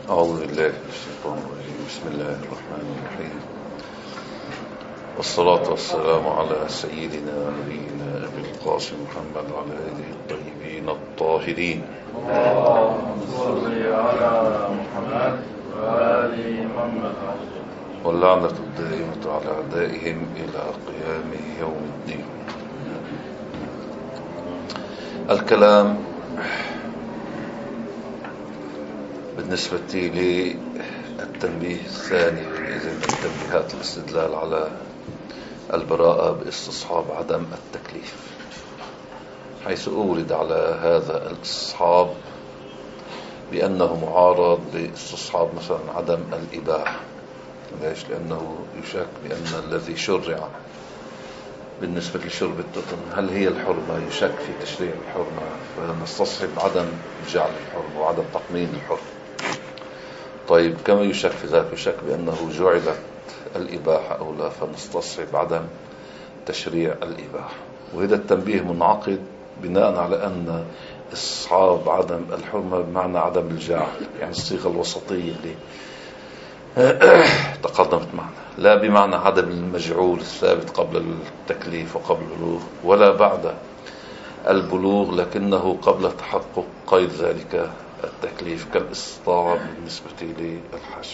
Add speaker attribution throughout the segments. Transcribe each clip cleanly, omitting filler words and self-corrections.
Speaker 1: أعوذ بالله من الشيطان الرجيم. بسم الله الرحمن الرحيم، والصلاة والسلام على سيدنا نبينا أبي القاسم محمد وعلى آله الطيبين الطاهرين.
Speaker 2: اللهم صل على محمد وآل محمد.
Speaker 1: واللعنة الدائمة على أعدائهم إلى قيام يوم الدين. الكلام بالنسبة للتنبيه الثاني إذن التنبيهات الاستدلال على البراءة باستصحاب عدم التكليف، حيث أورد على هذا الاستصحاب بأنه معارض باستصحاب مثلا عدم الإباحة. ليش؟ لأنه يشك بأن الذي شرع بالنسبة لشرب التتن هل هي الحرمة، يشك في تشريع الحرمة، فنستصحب عدم جعل الحرمة وعدم تقنين الحرمة. طيب كما يشك في ذلك يشك بأنه جعلت الإباحة أو لا، فنستصحب عدم تشريع الإباحة. وهذا التنبيه منعقد بناء على أن استصحاب عدم الحرمة بمعنى عدم الجعل، يعني الصيغة الوسطية اللي تقدمت معنا، لا بمعنى عدم المجعول الثابت قبل التكليف وقبل البلوغ ولا بعد البلوغ، لكنه قبل تحقق قيد ذلك التكليف كالاستطاعة بالنسبة للحج.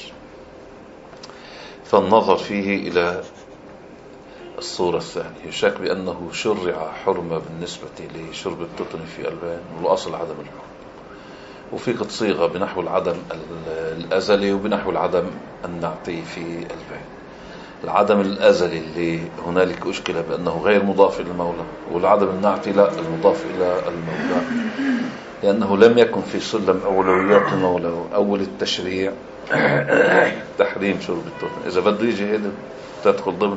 Speaker 1: فالنظر فيه إلى الصورة الثانية، يشك بأنه شرع حرمة بالنسبة لشرب التتن في البان، والأصل عدم الحرمة، وفي قد صيغة بنحو العدم الأزلي وبنحو العدم النعتي في البان. العدم الأزلي اللي هنالك أشكل بأنه غير مضاف إلى المولى، والعدم النعتي لا، المضاف إلى المولى، لأنه لم يكن في سلم أولويات المولى أول التشريع تحريم شرب التتن. إذا بده يجي هذا تدخل ضمن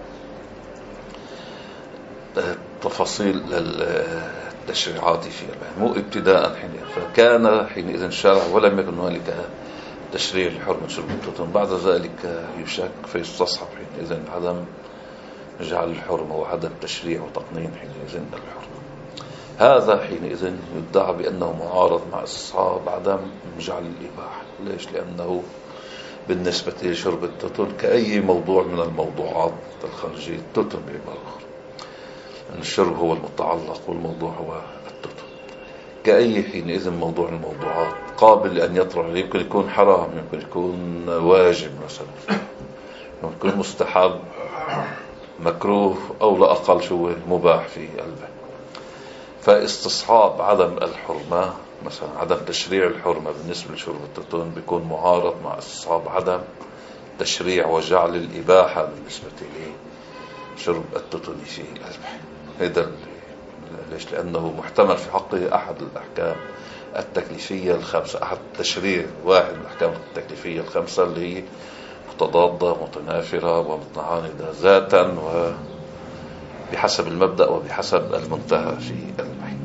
Speaker 1: تفاصيل التشريعات في البان، مو ابتداء حينئذ. فكان حينئذ شرع ولم يكن هنالك تشريع لحرمة شرب التتن. بعد ذلك يشك فيستصحب حينئذ عدم جعل الحرمة وعدم تشريع وتقنين حينئذ الحرمة. هذا حينئذ يدعى بأنه معارض مع استصحاب عدم جعل الإباحة. ليش؟ لأنه بالنسبة لشرب التتن كأي موضوع من الموضوعات الخارجية، التتن بعبارة أخرى، أن الشرب هو المتعلق والموضوع هو التتن، كأي حينئذ موضوع من الموضوعات قابل لأن يطرح. يمكن يكون حرام، يمكن يكون واجب مثلا، يمكن يكون مستحب، مكروه، أو لا أقل شو مباح في قلبه. فاستصحاب عدم الحرمة مثلا عدم تشريع الحرمة بالنسبة لشرب التتن بيكون معارض مع استصحاب عدم تشريع وجعل الإباحة بالنسبة لشرب التتن في قلبه. هذا ليش؟ لأنه محتمل في حقه أحد الأحكام التكليفية الخمسة، أحد تشريع واحد من الأحكام التكليفية الخمسة اللي هي متضادة متنافرة ومتعاندة ذاتا وبحسب المبدأ وبحسب المنتهى في البحث.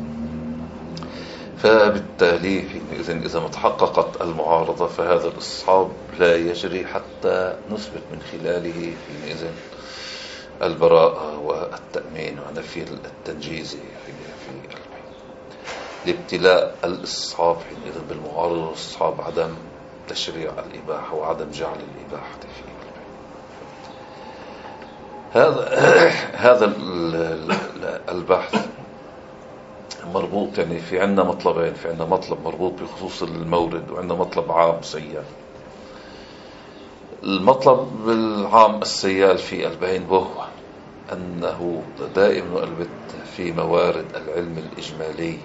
Speaker 1: فبالتالي إذا ما تحققت المعارضة فهذا الاستصحاب لا يجري حتى نثبت من خلاله حينئذ البراءة والتأمين ونفي التنجيز في البحث. لابتلاء الاستصحاب حينئذ بالمعارضة واستصحاب عدم تشريع الإباحة وعدم جعل الإباحة في هذا البحث مربوط، يعني في عندنا مطلبين، في عندنا مطلب مربوط بخصوص المورد وعندنا مطلب عام سيال. المطلب العام السيال في البين وهو أنه دائما وأبدا في موارد العلم الإجمالي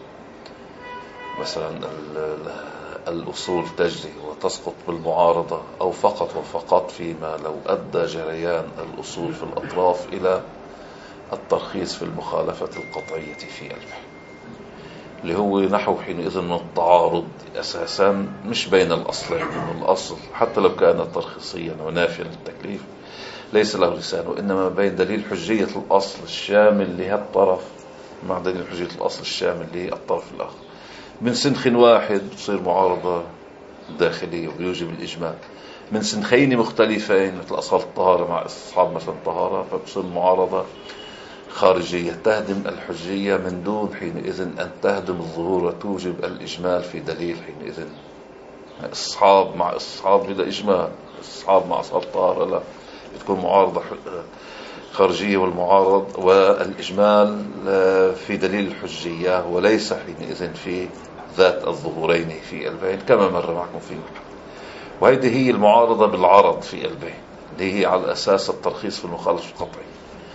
Speaker 1: مثلا الأصول تجري وتسقط بالمعارضة، أو فقط وفقط فيما لو أدى جريان الأصول في الأطراف إلى الترخيص في المخالفة القطعية في البحث، اللي هو نحو حينئذ من التعارض أساسا مش بين الأصلين، من الأصل حتى لو كان ترخيصيا ونافيا للتكليف ليس له لسان، وإنما بين دليل حجية الأصل الشامل لهالطرف مع دليل حجية الأصل الشامل للطرف الآخر. من سنخ واحد تصير معارضة داخلية ويوجب الإجماع، من سنخين مختلفين مثل أصل الطهارة مع استصحاب مثلا الطهارة فبصير معارضة خارجية تهدم الحجية من دون حينئذ أن تهدم الظهور وتوجب الإجمال في دليل حينئذ اصحاب مع اصحاب بلا اجمال، اصحاب مع اصحاب طهارة لا، بتكون معارضة خارجية، والمعارض والإجمال في دليل الحجية، وليس حينئذ في ذات الظهورين في البين كما مر معكم في المحل. وهذه هي المعارضة بالعرض في البين، اللي هي على أساس الترخيص في المخالفة القطعي،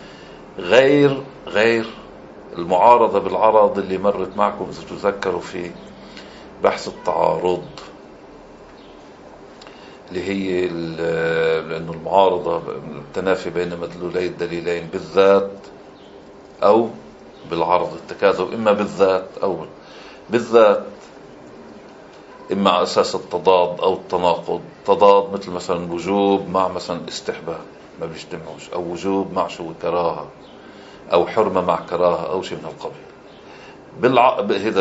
Speaker 1: غير المعارضة بالعرض اللي مرت معكم إذا تذكروا في بحث التعارض، اللي هي لأنه المعارضة التنافي بين مدلولي الدليلين بالذات أو بالعرض، التكاذب إما بالذات أو بالذات، إما على أساس التضاد أو التناقض. تضاد مثل مثلا وجوب مع مثلا استحباب ما بيجتمعوش، أو وجوب مع شو كراهة، أو حرمة مع كراهة، أو شيء من القبيل. هذا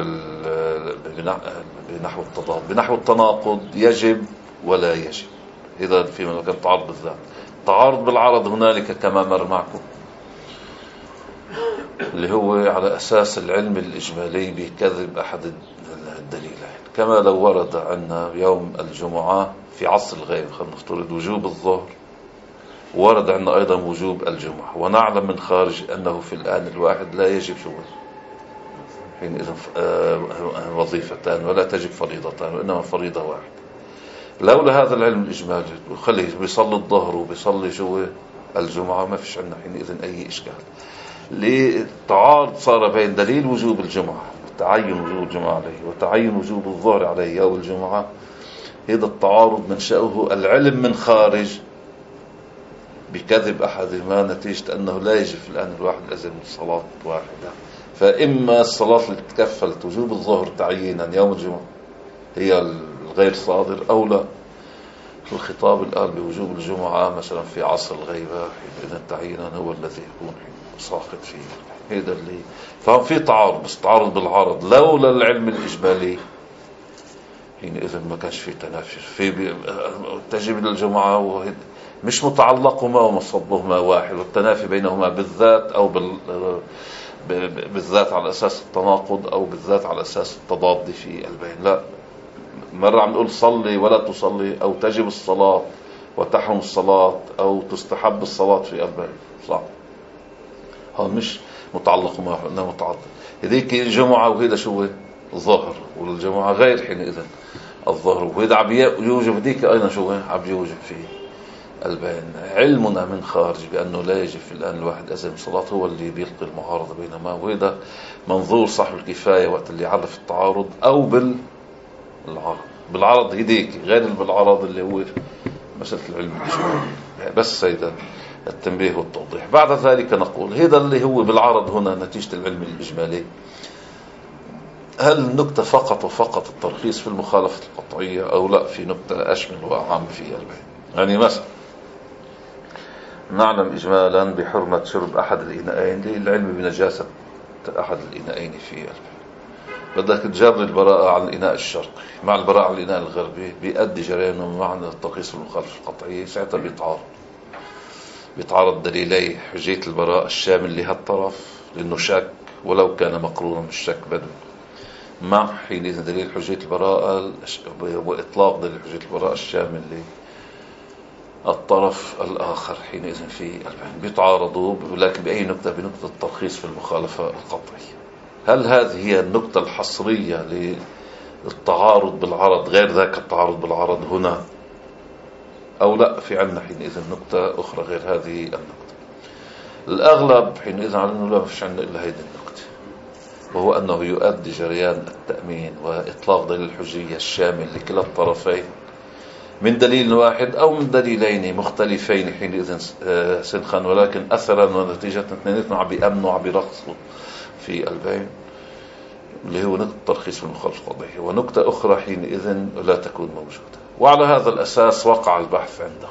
Speaker 1: بنحو التضاد. بنحو التناقض يجب ولا يجب، إذا في مكان تعارض بالذات. تعارض بالعرض هنالك كما مر معكم، اللي هو على أساس العلم الإجمالي بكذب أحد الدليلين، كما لو ورد عنا يوم الجمعة في عصر الغيب، خلينا نفترض وجوب الظهر، ورد عنا أيضا وجوب الجمعة، ونعلم من خارج أنه في الآن الواحد لا يجب شو حينئذ وظيفتان ولا تجب فريضتان، وإنما فريضة واحدة. لولا هذا العلم الإجمالي وخليه بيصلي الظهر وبيصلي شو الجمعة، ما فيش عنا حينئذ أي إشكال. للتعارض صار بين دليل وجوب الجمعة، تعين وجوب الجمعة عليه، وتعين وجوب الظهر عليه يوم الجمعة. هذا التعارض منشأه العلم من خارج بكذب أحدهما، نتيجة أنه لا يجب الآن الواحد لازم صلاة واحدة. فإما الصلاة اللي تكفلت وجوب الظهر تعيينا يوم الجمعة هي الغير صادر، أو لا الخطاب الآن بوجوب الجمعة مثلا في عصر الغيبة حينئذ تعيينا هو الذي يكون ساقط فيه. هذا اللي فهم في تعارض، بس تعارض بالعرض. لولا العلم الإجمالي حينئذ ما كانش في تنافر في تجب الجمعة، مش متعلقهما ومصبهما واحد، والتنافي بينهما بالذات أو بالذات على أساس التناقض، أو بالذات على أساس التضاد في البين. لا، مرة عم نقول صلي ولا تصلي، أو تجب الصلاة وتحرم الصلاة، أو تستحب الصلاة في البين، صح؟ هذا مش متعلق معه، إنه متعلق. هذيك الجمعة وهذا شو الظهر، والجمعة غير حينئذ الظهر، وهذا عم يوجب هذيك أيضا شو عم يوجب فيه البين. علمنا من خارج بأنه لا يجب في الآن الواحد أزم صلاة هو اللي بيلقي المعارضة بينما، وهذا منظور صاحب الكفاية وقت اللي عرف التعارض، أو بالعرض هديك غير بالعرض اللي هو مسألة العلم الإجمالي. بس هذا التنبيه والتوضيح. بعد ذلك نقول هذا اللي هو بالعرض هنا نتيجة العلم الإجمالي. هل النكتة فقط وفقط الترخيص في المخالفة القطعية، أو لا في نكتة أشمل وأعم في البين؟ يعني مثلا نعلم إجمالا بحرمة شرب أحد الإناءين للعلم بنجاسة أحد الإناءين في البين. بدك تجري البراءة على الإناء الشرقي مع البراءة على الإناء الغربي، بيؤدي جريانه معنى الترخيص في المخالفة القطعية. ساعتها بيتعارض دليلي حجية البراءة الشامل لهالطرف لأنه شك ولو كان مقرونا بالشك بدل، مع حينئذ دليل حجية البراءة وإطلاق دليل حجية البراءة الشامل للطرف الآخر حينئذ في البين. بيتعارضوا ولكن بأي نكتة؟ بنكتة الترخيص في المخالفة القطعية. هل هذه هي النكتة الحصرية للتعارض بالعرض غير ذاك التعارض بالعرض هنا، أو لا في عنا حينئذ نكتة أخرى غير هذه النكتة؟ الأغلب حينئذ على أنه لا فيش عنا إلا هذه النكتة، وهو أنه يؤدي جريان التأمين وإطلاق دليل الحجية الشامل لكلا الطرفين من دليل واحد أو من دليلين مختلفين حينئذ سنخا، ولكن أثرا ونتيجة اثنيناتهم عم بيأمنوا عم بيرخصوا في البين، اللي هو نكتة الترخيص في المخالفة القطعية. ونكتة أخرى حينئذ لا تكون موجودة. وعلى هذا الأساس وقع البحث عندهم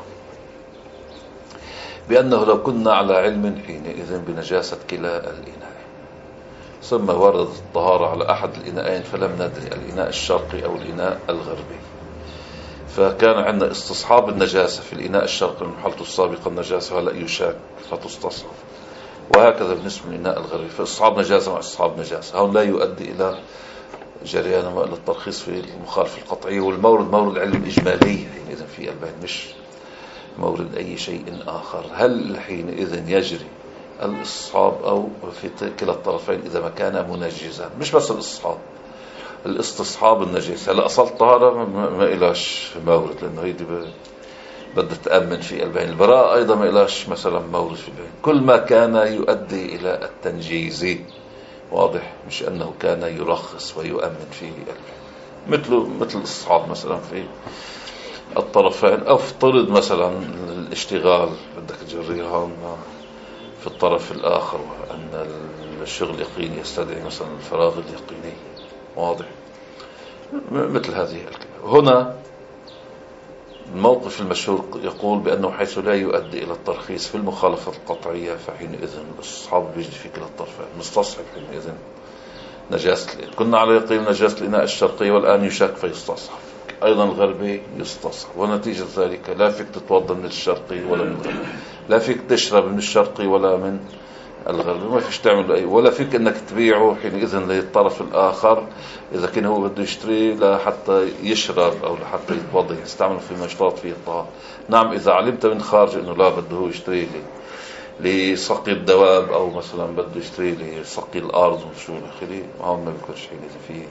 Speaker 1: بأنه لو كنا على علم حينئذ بنجاسة كلا الإناءين، ثم وردت الطهارة على أحد الإناءين فلم ندري الإناء الشرقي أو الإناء الغربي، فكان عندنا استصحاب النجاسة في الإناء الشرقي من حالته السابقة النجاسة هلأ يشاك فتصتصحب، وهكذا بالنسبة للإناء الغربي، فاستصحاب نجاسة مع استصحاب نجاسة هون لا يؤدي إلى جريان ماء للترخيص في المخالفة القطعية، والمورد مورد علم إجمالي حينئذ في البين، مش مورد أي شيء آخر. هل حينئذ يجري الاستصحاب أو في كلا الطرفين إذا ما كان منجزا؟ مش بس الاستصحاب النجس. هلا أصل الطهارة ما إلاش مورد، لأنه هيدي بدها تأمن في البين. البراءة أيضا ما إلاش مثلا مورد في البين. كل ما كان يؤدي إلى التنجيز، واضح، مش أنه كان يرخص ويؤمن فيه البين. مثل الاستصحاب مثلا في الطرفين، أو افترض مثلا الاشتغال بدك تجريها في الطرف الآخر، وأن الشغل اليقيني يستدعي مثلا الفراغ اليقيني، واضح، مثل هذه الكلمة. هنا الموقف المشهور يقول بأنه حيث لا يؤدي إلى الترخيص في المخالفة القطعية فحينئذ الاستصحاب بيجري في كلا الطرفين. مستصحب حينئذ نجاسة الإناء. كنا على يقين نجاسة الإناء الشرقي، والآن يشك فيستصحب. أيضا الغربي يستصحب، ونتيجة ذلك لا فيك تتوضا من الشرقي ولا من الغربي، لا فيك تشرب من الشرقي ولا من الغربي، ما فيش تعمل أي، ولا فيك أنك تبيعه حينئذ للطرف الآخر إذا كان هو بده يشتري لحتى يشرب أو لحتى يتوضا، يستعمل في مشروط فيه الطهارة. نعم، إذا علمت من خارج أنه لا بده هو يشتري لسقي الدواب، أو مثلا بده يشتري لسقي الأرض وشو الآخري، هون ما بيكونش حينئذ فيه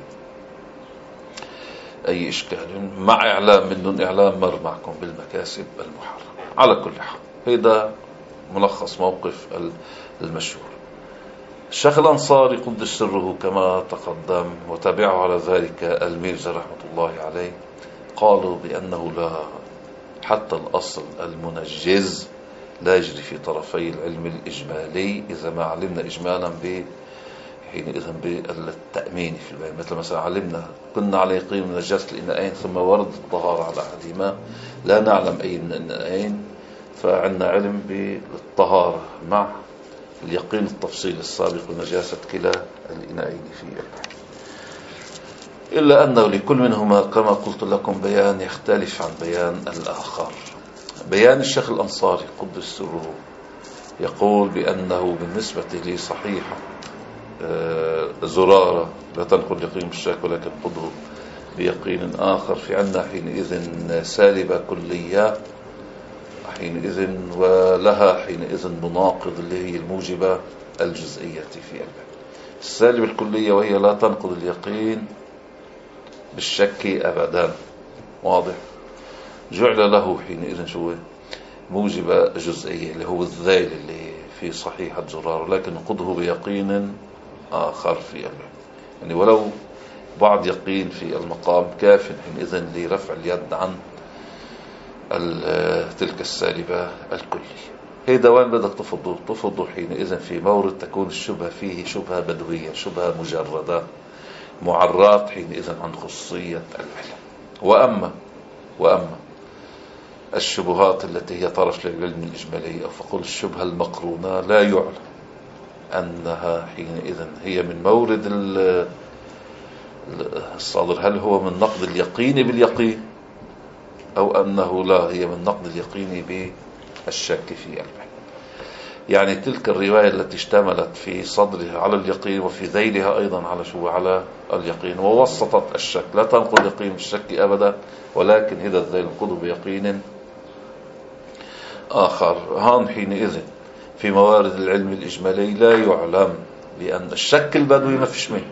Speaker 1: أي إشكال، مع إعلام من دون إعلام مر معكم بالمكاسب المحرمة. على كل حال هذا ملخص موقف المشهور. الشيخ الأنصاري قدس سره كما تقدم، وتابعه على ذلك الميرزا رحمة الله عليه، قالوا بأنه لا، حتى الأصل المنجز لا يجري في طرفي العلم الإجمالي إذا ما علمنا إجمالا حينئذ بالتأمين في البين. مثلا علمنا كنا على يقين من نجاسة الإناءين ثم ورد الطهارة على أحدهما، لا نعلم أي من الإناءين، فعندنا علم بالطهارة مع اليقين التفصيل السابق بنجاسة كلا الإناءين في البين، إلا أنه لكل منهما كما قلت لكم بيان يختلف عن بيان الآخر. بيان الشيخ الأنصاري قدس سره يقول بأنه بالنسبة لي صحيحة زرارة لا تنقل يقين بالشك ولكن قدره بيقين آخر. في عنا حينئذ سالبة كلية حينئذ، ولها حينئذ مناقض اللي هي الموجبة الجزئية في البين. السالبة الكلية وهي لا تنقض اليقين بالشك أبدا، واضح، جعل له حينئذ شو موجبة جزئية اللي هو الذيل اللي في صحيحة زرار، لكن نقضه بيقين آخر في البين. يعني ولو بعض يقين في المقام كاف حينئذ لرفع اليد عن تلك السالبة الكلية. هيدا وين بدك تفضوا حينئذ في مورد تكون الشبهة فيه شبهة بدوية، شبهة مجردة، معرات حينئذ عن خصوصية العلم. وأما الشبهات التي هي طرف للعلم الإجمالي، أو فقل الشبهة المقرونة، لا يعلم أنها حينئذ هي من مورد الصادر، هل هو من نقد اليقين باليقين، أو أنه لا، هي من نقد اليقين بالشك في البين. يعني تلك الرواية التي اشتملت في صدرها على اليقين وفي ذيلها أيضا على اليقين، ووسطت الشك، لا تنقل اليقين بالشك أبدا، ولكن إذا الذيل نقضه بيقين آخر. هان حينئذ في موارد العلم الإجمالي لا يعلم بأن الشك البدوي ما فيش منه.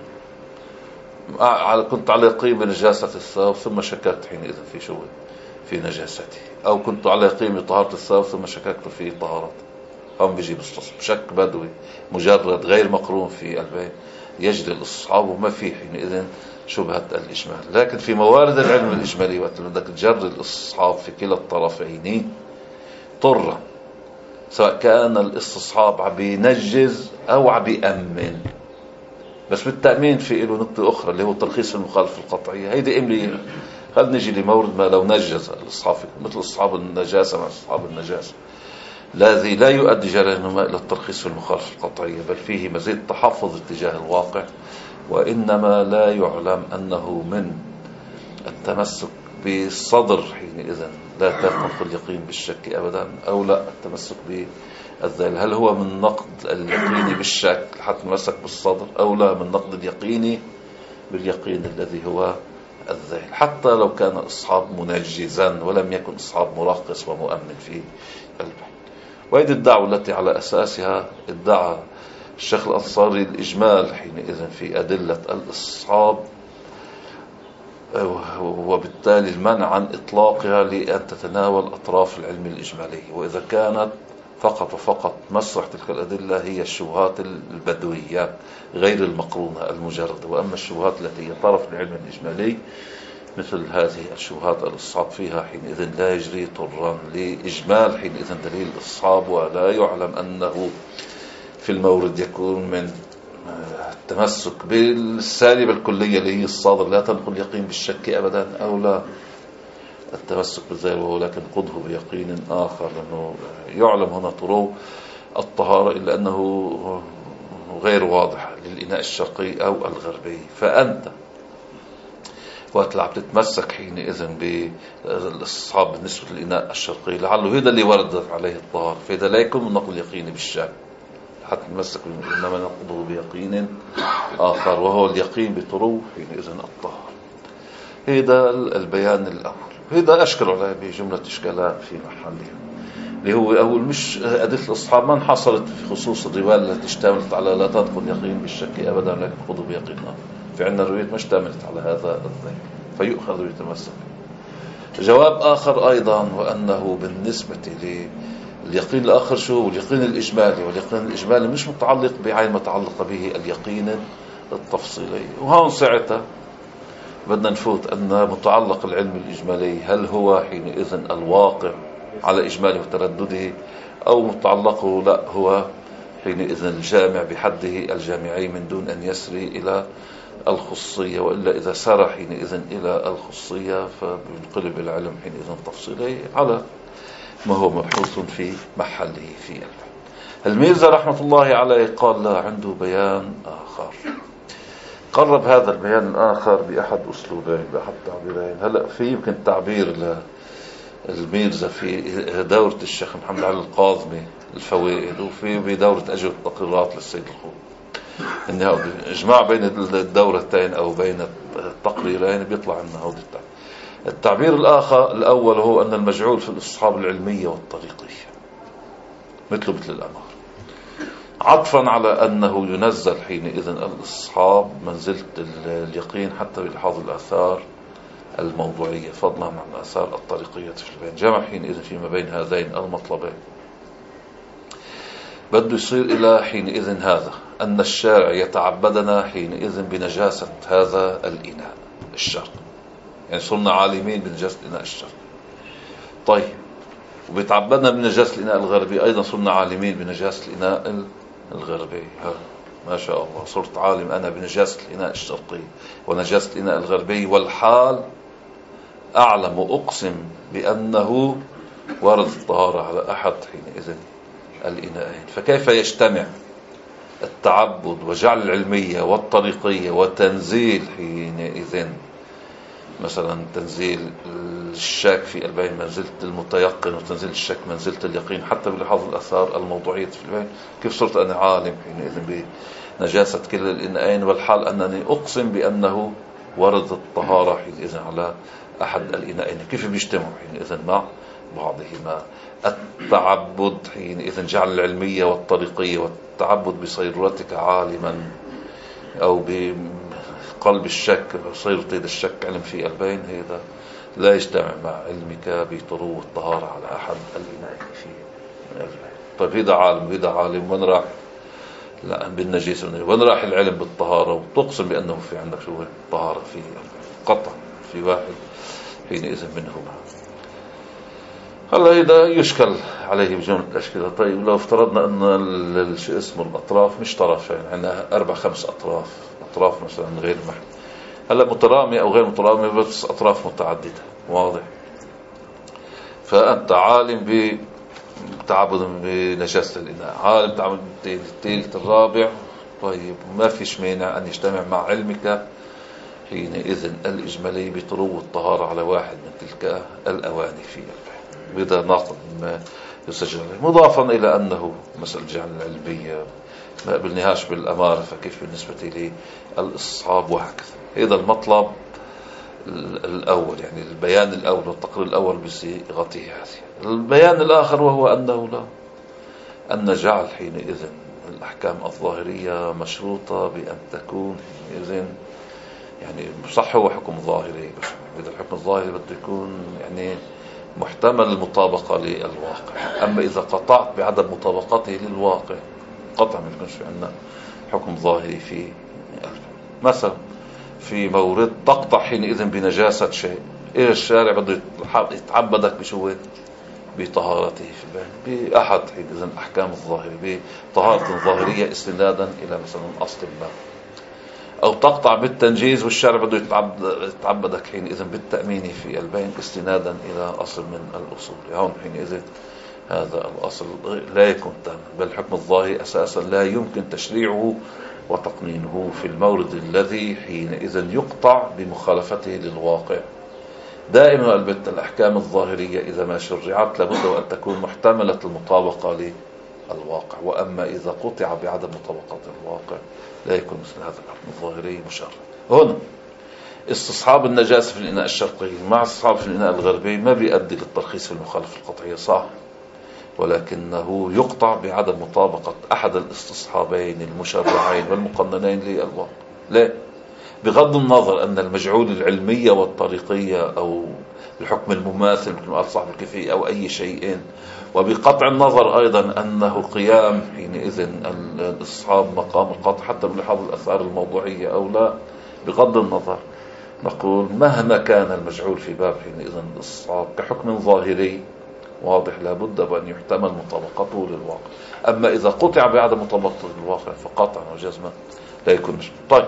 Speaker 1: كنت على يقين بنجاسة الثوب ثم شككت حينئذ في نجاسته، أو كنت على يقين بطهارة الثوب ثم شككت في طهارته، هم بيجي بالاستصحاب شك بدوي مجرد غير مقرون في البين، يجري الاستصحاب وما في حينئذ شبهة الإجمال. لكن في موارد العلم الإجمالي وقت بدك تجري الاستصحاب في كلا الطرفين طرا، سواء كان الاستصحاب عم بينجز أو عم بيأمن، بس بالتأمين في له نقطة أخرى اللي هو ترخيص المخالفة القطعية. هيدي إملي خل نجي لمورد ما لو نجز الاستصحاب مثل استصحاب النجاسة مع استصحاب النجاسة، الذي لا يؤدي جريانهما إلى الترخيص في المخالفة القطعية، بل فيه مزيد تحفظ اتجاه الواقع، وإنما لا يعلم أنه من التمسك بالصدر حينئذ لا تنقض اليقين بالشك أبدا، أو لا التمسك بالذيل، هل هو من نقد اليقين بالشك حتى مسك بالصدر، أو لا من نقد اليقين باليقين الذي هو الذهل، حتى لو كان الإصحاب منجزا ولم يكن إصحاب مرخص ومؤمن في البحث. وهذه الدعوة التي على أساسها ادعى الشيخ الأنصاري الإجمال حينئذ في أدلة الإصحاب، وبالتالي المنع عن إطلاقها لأن تتناول أطراف العلم الإجمالي، وإذا كانت فقط وفقط مسرح تلك الأدلة هي الشبهات البدوية غير المقرونة المجردة. وأما الشبهات التي هي طرف العلم الإجمالي مثل هذه الشبهات الإصحاب فيها حينئذ لا يجري طرا لإجمال حينئذ دليل الإصحاب، ولا يعلم أنه في المورد يكون من التمسك بالسالبة الكلية اللي هي الصادر لا تنقل يقين بالشك أبدا، أو لا التمسك بالظاهر وهو لكن قده بيقين آخر، لأنه يعلم هنا طرق الطهارة إلا أنه غير واضح للإناء الشرقي أو الغربي. فأنت وقت عم تتمسك حينئذ بالاستصحاب بالنسبة للإناء الشرقي لعله هذا اللي وردت عليه الطهارة، فإذا لا يكون نقل يقيني بالشك حتى نتمسك، إنما نقضه بيقين آخر وهو اليقين بطرق حينئذ الطهارة. هذا البيان الأول، هذا أشكل عليه بجملة إشكالات في محلها، اللي هو أول مش أدلة الأصحاب ما انحصرت في خصوص الرواية التي اشتملت على لا تنقل يقين بالشك أبدا لكن خذوا بيقين آخر. في عندنا رواية ما اشتملت على هذا الظاهر فيؤخذ ويتمسك. جواب آخر أيضا، وأنه بالنسبة لليقين الآخر شو هو اليقين الإجمالي، واليقين الإجمالي مش متعلق بعين ما تعلق به اليقين التفصيلي. وهون ساعتها بدنا نفوت أن متعلق العلم الإجمالي هل هو حينئذ الواقع على إجماله وتردده، أو متعلقه لا هو حينئذ الجامع بحده الجامعي من دون أن يسري إلى الخصية، وإلا إذا سار حينئذ إلى الخصية فبينقلب العلم حينئذ تفصيلي على ما هو مبحوث في محله في البحث. الميرزا رحمة الله عليه قال لا، عنده بيان آخر، قرب هذا البيان الآخر بأحد أسلوبين بأحد تعبيرين. هلأ في يمكن تعبير للميرزا في دورة الشيخ محمد علي القاظمي الفوائد، وفي بدورة أجوبة التقريرات للسيد الخوي، إنه إجماع بين الدورتين أو بين التقريرين بيطلع لنا هذا التعبير الآخر. الأول هو أن المجعول في الاستصحاب العلمية والطريقية مثل الأمر، عطفا على أنه ينزل حينئذ الاستصحاب منزلة اليقين حتى بلحاظ الآثار الموضوعية فضلا عن الآثار الطريقية في البين. جمع حينئذ فيما بين هذين المطلبين بده يصير إلى حينئذ هذا أن الشارع يتعبدنا حينئذ بنجاسة هذا الإناء الشرقي، يعني صرنا عالمين بنجاسة الإناء الشرقي. طيب وبيتعبدنا بنجاسة الإناء الغربي أيضا صرنا عالمين بنجاسة الإناء الغربي. ما شاء الله صرت عالم أنا بنجاسة الإناء الشرقي ونجاسة الإناء الغربي، والحال أعلم وأقسم بأنه ورد الطهارة على أحد حينئذ الإناءين. فكيف يجتمع التعبد وجعل العلمية والطريقية وتنزيل حينئذ مثلا تنزيل الشك في البين منزلة المتيقن، وتنزيل الشك منزلة اليقين حتى بلحاظ الأثار الموضوعية في البين؟ كيف صرت أنا عالم حينئذ بنجاسة كل الإناءين والحال أنني أقسم بأنه ورد الطهارة حينئذ على أحد الإناءين؟ كيف بيجتمعوا حينئذ مع بعضهما؟ التعبد حينئذ جعل العلمية والطريقية، والتعبد بصيرورتك عالما أو بقلب الشك صيرت الشك علم في البين، هذا لا يجتمع مع علمك بطرو الطهارة على أحد الإناءين في البين. طيب هذا عالم وهذا عالم، وين راح لا بالنجاسة وين راح العلم بالطهارة؟ وتقسم بأنه في عندك شو الطهارة في قطع في واحد حينئذ منهما. هلا هذا يشكل عليه بجملة الأشكال. طيب لو افترضنا أن شو اسمه الأطراف مش طرفين، يعني عندنا 4-5 أطراف مثلا غير محل، هلا مترامية أو غير مترامية بس أطراف متعددة، واضح؟ فأنت عالم بتعبد بنجاسة الإناء، عالم تعبد بالثالث الرابع، طيب ما فيش مانع أن يجتمع مع علمك حينئذ الإجمالي بطرو الطهارة على واحد من تلك الأواني في البحث. وإذا ناقض ما يسجل عليه، مضافا إلى أنه مسألة جعل العلمية ما قبلناهاش بالأمارة، فكيف بالنسبة لي الإصحاب وهكذا. هذا المطلب الأول، يعني البيان الأول والتقرير الأول بصيغته هذه. البيان الآخر وهو أنه لا، أن جعل حينئذ الأحكام الظاهرية مشروطة بأن تكون حينئذ، يعني صح هو حكم ظاهري، بس إذا الحكم الظاهري بده يكون يعني محتمل المطابقة للواقع. أما إذا قطعت بعدم مطابقته للواقع قطع ما يكونش في عندنا حكم ظاهري في مثلا في مورد تقطع حينئذ بنجاسة شيء، إيه الشارع بده يتعبدك بشو؟ بطهارته في البين، بأحد حينئذ الأحكام الظاهرية، بطهارة ظاهرية استنادا إلى مثلا أصل ما، أو تقطع بالتنجيز والشارع بده يتعبدك حينئذ بالتأمين في البين استنادا إلى أصل من الأصول. هون حينئذ هذا الأصل لا يكون تام، بل الحكم الظاهري أساسا لا يمكن تشريعه وتقنينه في المورد الذي حينئذ يقطع بمخالفته للواقع. دائما البت الأحكام الظاهرية إذا ما شرعت لابد أن تكون محتملة المطابقة للواقع، وأما إذا قطع بعدم مطابقة الواقع لا يكون مثل هذا الحكم الظاهري مشرع. هنا استصحاب النجاسة في الإناء الشرقي مع استصحاب في الإناء الغربي ما بيؤدي للترخيص في المخالفة القطعية، صح، ولكنه يقطع بعدم مطابقة أحد الاستصحابين المشرعين والمقننين للواقع. ليه؟ بغض النظر أن المجعول العلمية والطريقية أو الحكم المماثل مثل ما قال صاحب الكيفية أو أي شيء، وبقطع النظر أيضا أنه قيام حينئذ الاستصحاب مقام القطع حتى بلحاظ الأثار الموضوعية أو لا، بغض النظر نقول مهما كان المجعول في باب حينئذ الاستصحاب كحكم ظاهري واضح لابد بأن يحتمل مطابقته للواقع. أما إذا قطع بعدم مطابقته للواقع فقطعا وجزما لا يكون مشروع. طيب،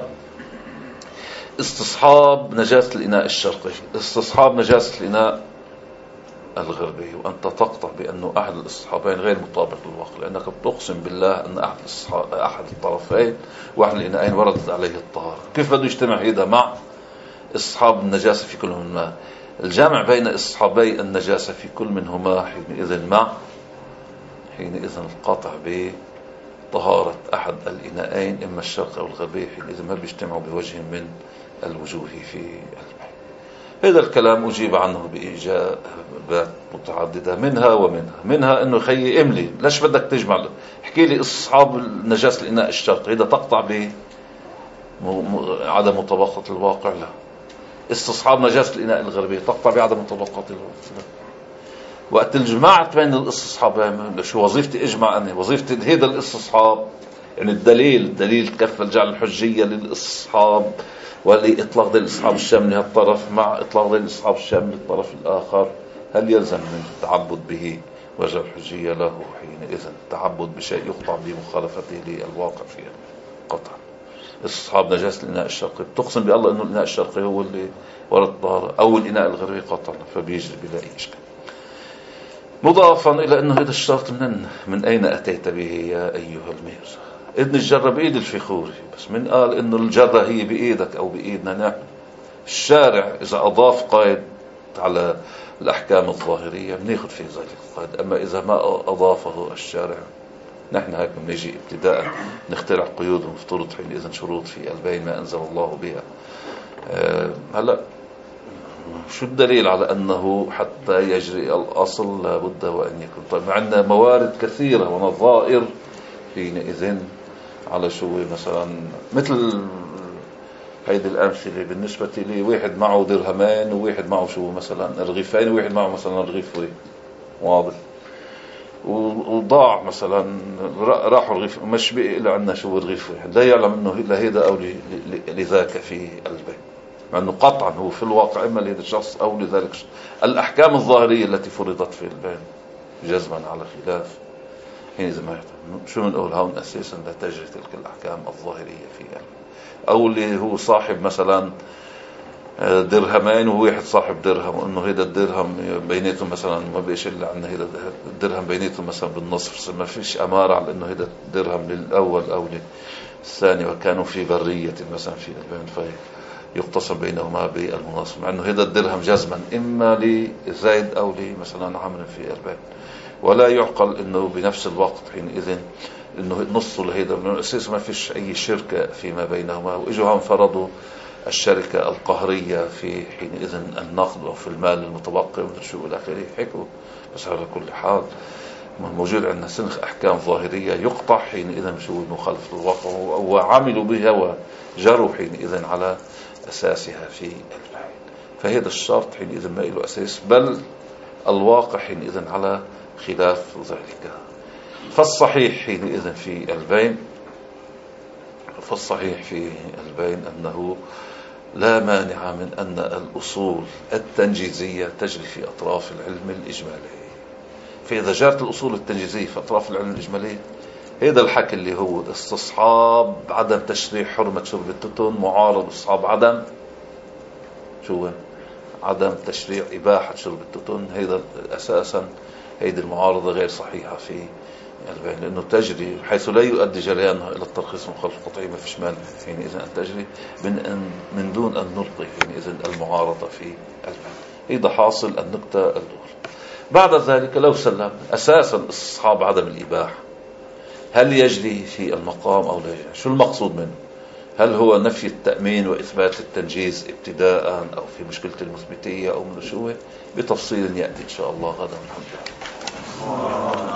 Speaker 1: استصحاب نجاسة الإناء الشرقي، استصحاب نجاسة الإناء الغربي، وأنت تقطع بأنه أحد الاستصحابين غير مطابق للواقع، لأنك بتقسم بالله أن أحد الطرفين واحد الإناءين وردت عليه الطهارة. كيف بده يجتمع هذا مع استصحاب النجاسة في كل منهما؟ الجامع بين استصحابي النجاسة في كل منهما حينئذ مع حينئذ القطع بطهارة أحد الإناءين إما الشرقي أو الغربي، حينئذ ما بيجتمعوا بوجه من الوجوه في البيت. هذا الكلام أجيب عنه بإجابات متعددة، منها إنه خيي إملي ليش بدك تجمع، احكي لي استصحاب نجاسة الإناء الشرقي إذا تقطع بعدم مطابقة الواقع، لا. استصحاب نجاسة الإناء الغربي تقطع بعدم مطابقة الواقع. وقت الجماعة بين الاستصحابين شو وظيفتي؟ اجمع أنا وظيفتي هذا الاستصحاب، يعني الدليل كفل جعل الحجية للاستصحاب ولإطلاق ذي الاستصحاب الشامل لهالطرف مع إطلاق ذي الاستصحاب الشامل للطرف الآخر. هل يلزم من التعبد به وجه الحجية له حينئذ التعبد بشيء يقطع بمخالفته للواقع فيه قطعا؟ استصحاب نجاسة الإناء الشرقي تقسم بالله أنه الإناء الشرقي هو اللي ورد الطهارة أو الإناء الغربي قطعا، فبيجري بلا أي إشكال. مضافا إلى أنه هذا الشرط من أين أتيت به يا أيها الميرزا؟ إذن الجرة بإيد الفخوري، بس من قال إنه الجرة هي بإيدك أو بإيدنا نحن؟ الشارع إذا أضاف قيد على الأحكام الظاهرية بناخذ في ذلك القيد، أما إذا ما أضافه الشارع نحن هيك بنجي ابتداء نخترع قيود ونفترض حينئذ شروط في البين ما أنزل الله بها. هلأ شو الدليل على أنه حتى يجري الأصل لابد وأن يكون؟ طيب عندنا موارد كثيرة ونظائر حينئذ على شو، مثلا مثل هيدي الأمثلة بالنسبة لي، واحد معه درهمين وواحد معه شو مثلا رغيفين وواحد معه مثلا رغيف واضح، وضاع مثلا راحوا الرغيف مش بقي إلا عندنا شو رغيف واحد، لا يعلم أنه لهذا أو لذاك في البيت، مع أنه قطعا هو في الواقع إما لهذا الشخص أو لذلك الشخص. الأحكام الظاهرية التي فرضت في البين جزما على خلاف حين ما شو بنقول هون أساسا لا تجري تلك الأحكام الظاهرية في البين. أو اللي هو صاحب مثلا درهمين وواحد صاحب درهم، وانه هيدا الدرهم بيناتهم مثلا ما بيش الا عندنا هيدا الدرهم بيناتهم مثلا بالنصف، ما فيش اماره على انه هيدا الدرهم للاول او للثاني، وكانوا في بريه مثلا في البين فيقتصم بينهما بالمناصف، مع انه هيدا الدرهم جزما اما لزيد او لمثلا عمرو في البين. ولا يعقل انه بنفس الوقت حينئذ انه نصه لهيدا، من الاساس ما فيش اي شركه فيما بينهما، واجوا هم فرضوا الشركة القهرية في حينئذ النقد أو في المال المتبقي من شو إلى آخره حكوا. بس على كل حال موجود عندنا سنخ أحكام ظاهرية يقطع حينئذ شو مخالفة الواقع، وعملوا بها وجروا حينئذ على أساسها في البيع. فهذا الشرط حينئذ ما له أساس، بل الواقع حينئذ على خلاف ذلك. فالصحيح حينئذ في البين أنه لا مانع من أن الأصول التنجيزية تجري في أطراف العلم الإجمالي. فإذا جرت الأصول التنجيزية في أطراف العلم الإجمالي، هذا الحكي اللي هو استصحاب عدم تشريع حرمة شرب التتن معارض استصحاب عدم تشريع إباحة شرب التتن، هذا أساسا هذه المعارضة غير صحيحة في البين، لأنه تجري حيث لا يؤدي جريانها إلى الترخيص المخالف قطعي ما فيش مانع حينئذ أن تجري من دون أن نلقي حينئذ المعارضة في البين. هذا حاصل النقطة الأولى. بعد ذلك لو سلم أساسا استصحاب عدم الإباحة، هل يجري في المقام أو لا يجري؟ شو المقصود منه؟ هل هو نفي التأمين وإثبات التنجيز ابتداء، أو في مشكلة المثبتية، أو من شو؟ بتفصيل يأتي إن شاء الله غدا. الحمد لله.